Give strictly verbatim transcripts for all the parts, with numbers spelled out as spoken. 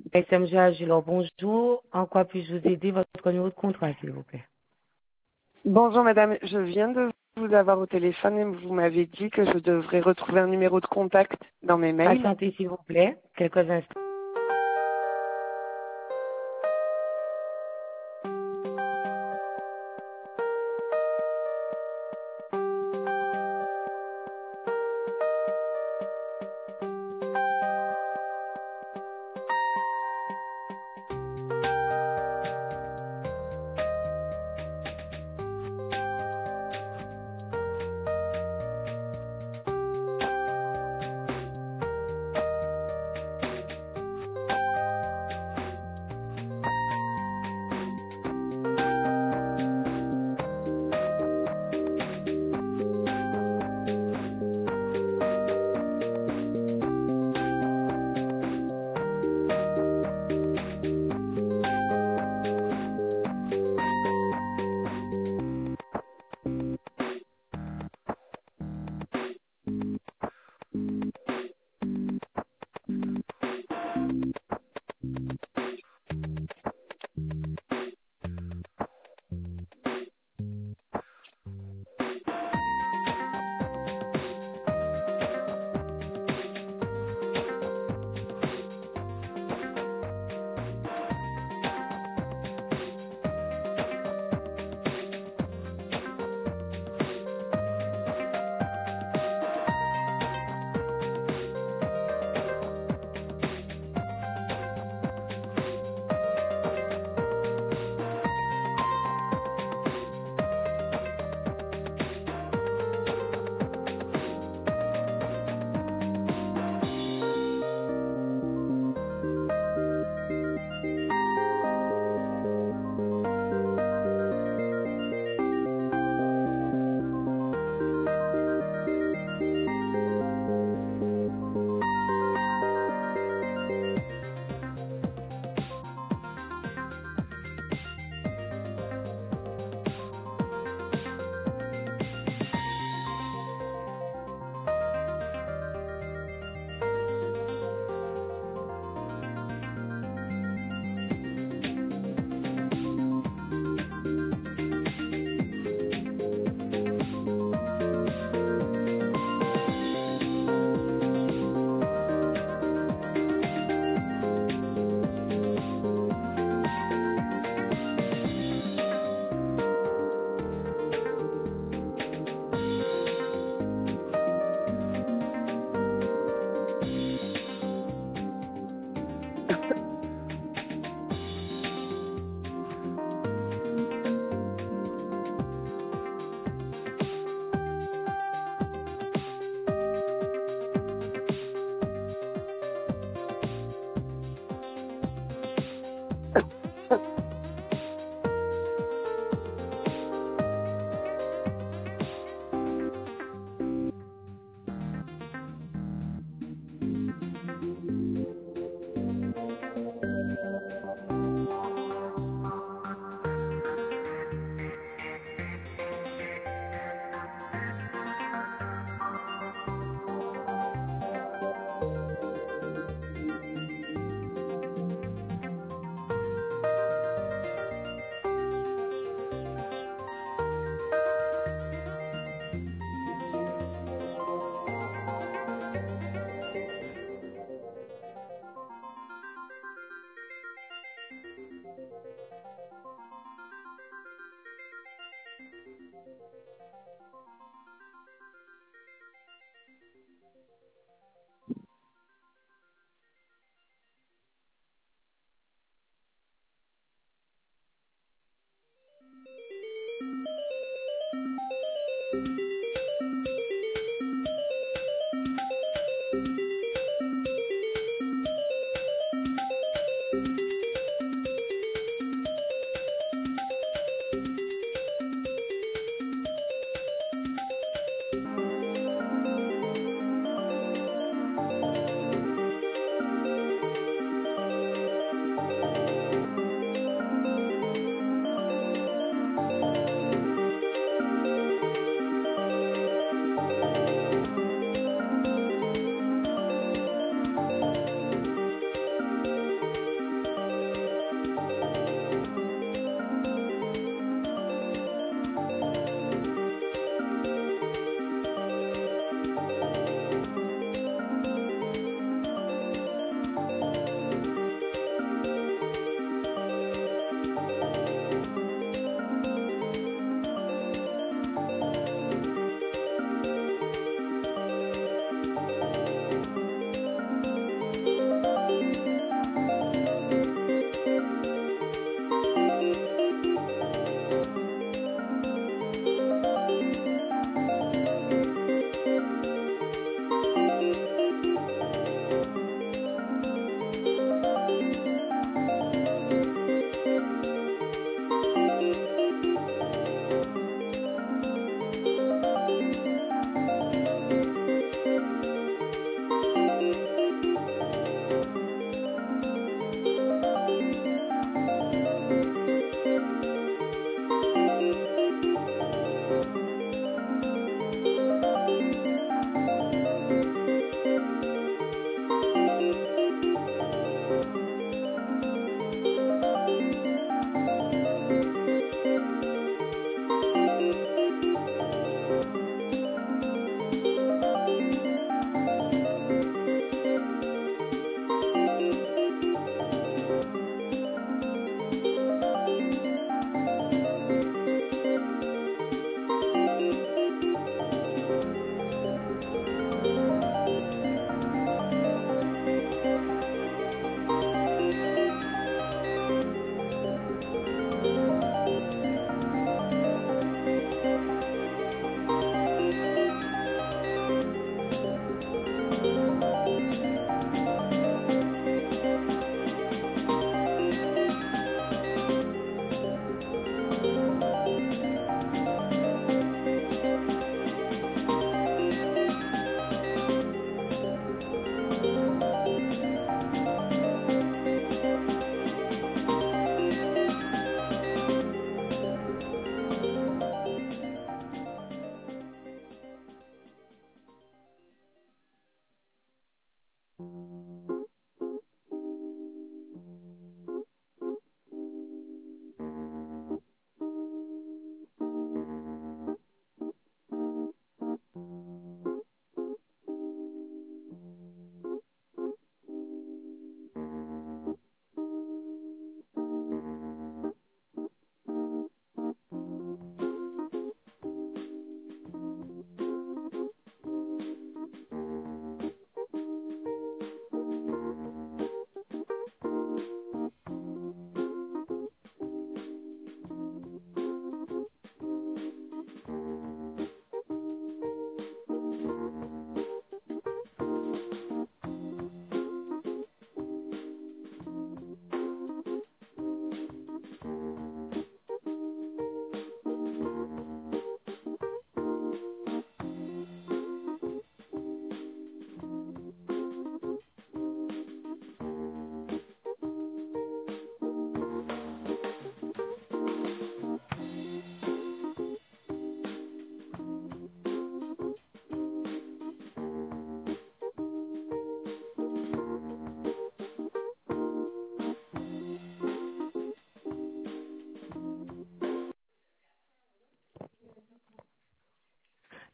S M G Agilor, bonjour. En quoi puis-je vous aider? Votre numéro de contrat, s'il vous plaît. Bonjour madame, je viens de vous avoir au téléphone et vous m'avez dit que je devrais retrouver un numéro de contact dans mes mails. Patientez, s'il vous plaît, quelques instants.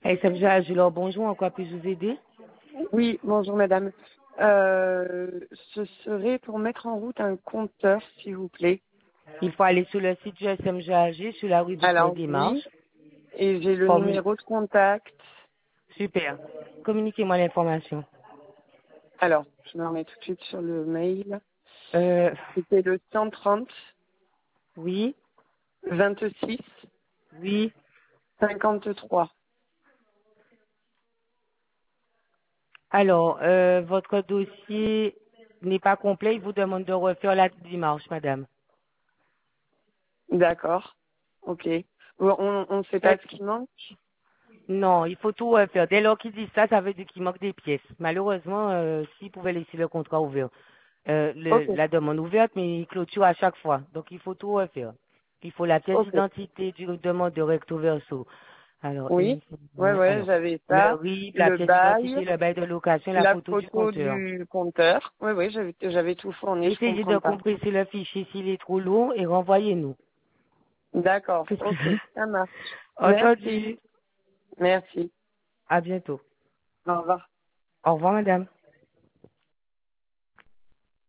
S M G A G, alors bonjour, en quoi puis-je vous aider? Oui, bonjour madame. Euh, ce serait pour mettre en route un compteur, s'il vous plaît. Il faut aller sur le site du S M G A G, sur la rubrique Mes Alors oui, démarches. et j'ai le Formule. numéro de contact. Super. Communiquez-moi l'information. Alors, je me remets tout de suite sur le mail. Euh, C'était le cent trente, oui, vingt-six, oui. cinquante-trois. Alors, euh, votre dossier n'est pas complet. Il vous demande de refaire la démarche, madame. D'accord. Ok. Bon, on ne sait pas Faites- ce qui manque. Non, il faut tout refaire. Dès lors qu'ils disent ça, ça veut dire qu'il manque des pièces. Malheureusement, euh, s'ils pouvaient laisser le contrat ouvert, euh, Ok. le- la demande ouverte, mais il clôture à chaque fois. Donc, il faut tout refaire. Il faut la pièce Ok. d'identité du demandeur recto verso. Alors, Oui. uniforme- Ouais, ouais, alors, j'avais le ça. R I B, la Le pièce bail, d'identité, le bail de location, la la photo du photo compteur. du compteur. Oui, oui, j'avais j'avais tout fourni, je Essayez de comprends pas. compresser le fichier s'il est trop lourd et renvoyez-nous. D'accord. Qu'est-ce Ok. que- Ça marche. Merci. Entendu. Merci. À bientôt. Au revoir. Au revoir, madame.